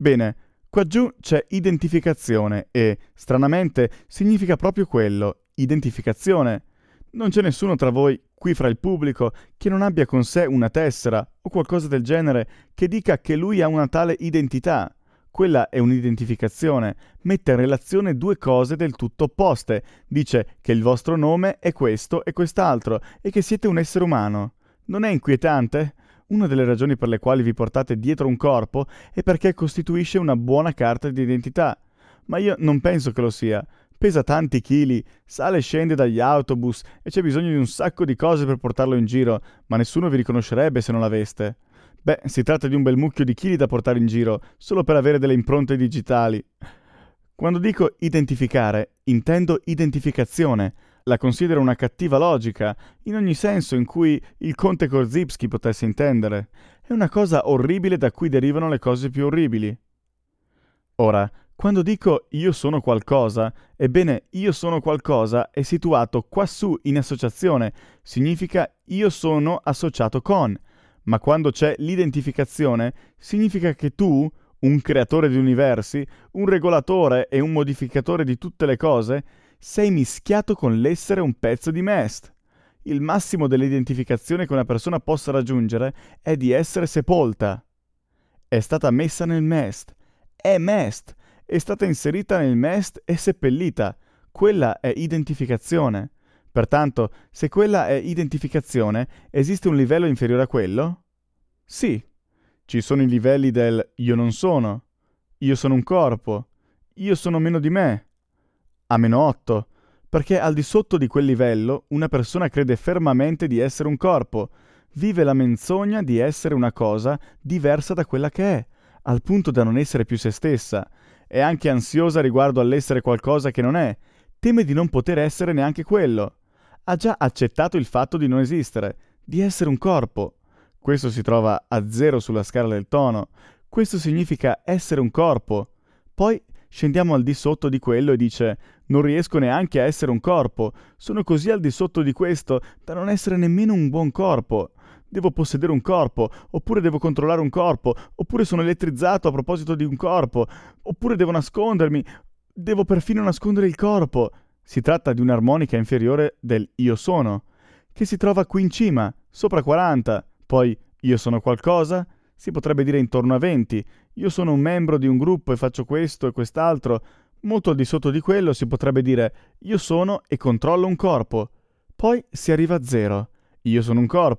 Bene, qua giù c'è identificazione e, stranamente, significa proprio quello, identificazione. Non c'è nessuno tra voi, qui fra il pubblico, che non abbia con sé una tessera o qualcosa del genere che dica che lui ha una tale identità. Quella è un'identificazione, mette in relazione due cose del tutto opposte, dice che il vostro nome è questo e quest'altro e che siete un essere umano. Non è inquietante? Una delle ragioni per le quali vi portate dietro un corpo è perché costituisce una buona carta di identità. Ma io non penso che lo sia. Pesa tanti chili, sale e scende dagli autobus e c'è bisogno di un sacco di cose per portarlo in giro, ma nessuno vi riconoscerebbe se non l'aveste. Beh, si tratta di un bel mucchio di chili da portare in giro, solo per avere delle impronte digitali. Quando dico identificare, intendo identificazione. La considero una cattiva logica, in ogni senso in cui il conte Korzybski potesse intendere. È una cosa orribile da cui derivano le cose più orribili. Ora, quando dico io sono qualcosa, ebbene io sono qualcosa è situato quassù in associazione, significa io sono associato con, ma quando c'è l'identificazione, significa che tu, un creatore di universi, un regolatore e un modificatore di tutte le cose, sei mischiato con l'essere un pezzo di Mest. Il massimo dell'identificazione che una persona possa raggiungere è di essere sepolta. È stata messa nel Mest. È Mest. È stata inserita nel Mest e seppellita. Quella è identificazione. Pertanto, se quella è identificazione, esiste un livello inferiore a quello? Sì. Ci sono i livelli del io non sono, io sono un corpo, io sono meno di me, a -8, perché al di sotto di quel livello una persona crede fermamente di essere un corpo, vive la menzogna di essere una cosa diversa da quella che è, al punto da non essere più se stessa, è anche ansiosa riguardo all'essere qualcosa che non è, teme di non poter essere neanche quello, ha già accettato il fatto di non esistere, di essere un corpo. Questo si trova a 0 sulla scala del tono. Questo significa essere un corpo. Poi scendiamo al di sotto di quello e dice non riesco neanche a essere un corpo. Sono così al di sotto di questo da non essere nemmeno un buon corpo. Devo possedere un corpo, oppure devo controllare un corpo, oppure sono elettrizzato a proposito di un corpo, oppure devo nascondermi, devo perfino nascondere il corpo. Si tratta di un'armonica inferiore del io sono, che si trova qui in cima, sopra 40. Poi io sono qualcosa? Si potrebbe dire intorno a 20. Io sono un membro di un gruppo e faccio questo e quest'altro. Molto al di sotto di quello si potrebbe dire io sono e controllo un corpo. Poi si arriva a 0. Io sono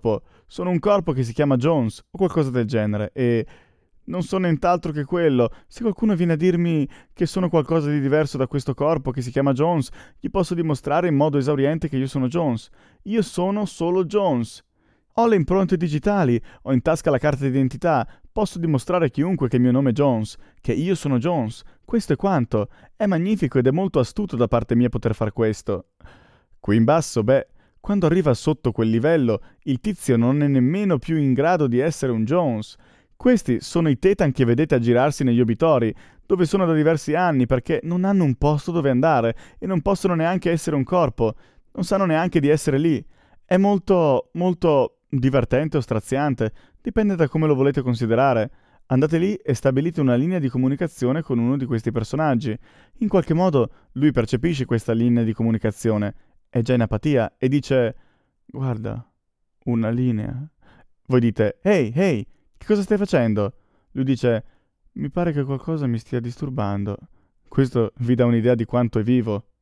un corpo che si chiama Jones o qualcosa del genere e non sono nient'altro che quello. Se qualcuno viene a dirmi che sono qualcosa di diverso da questo corpo che si chiama Jones, gli posso dimostrare in modo esauriente che io sono Jones. Io sono solo Jones. Ho le impronte digitali, ho in tasca la carta d'identità, posso dimostrare a chiunque che il mio nome è Jones, che io sono Jones. Questo è quanto. È magnifico ed è molto astuto da parte mia poter far questo. Qui in basso, quando arriva sotto quel livello, il tizio non è nemmeno più in grado di essere un Jones. Questi sono i Tetan che vedete aggirarsi negli obitori, dove sono da diversi anni perché non hanno un posto dove andare e non possono neanche essere un corpo, non sanno neanche di essere lì. È molto divertente o straziante, dipende da come lo volete considerare. Andate lì e stabilite una linea di comunicazione con uno di questi personaggi. In qualche modo lui percepisce questa linea di comunicazione, è già in apatia e dice «Guarda, una linea». Voi dite «Ehi, che cosa stai facendo?» Lui dice «Mi pare che qualcosa mi stia disturbando». Questo vi dà un'idea di quanto è vivo.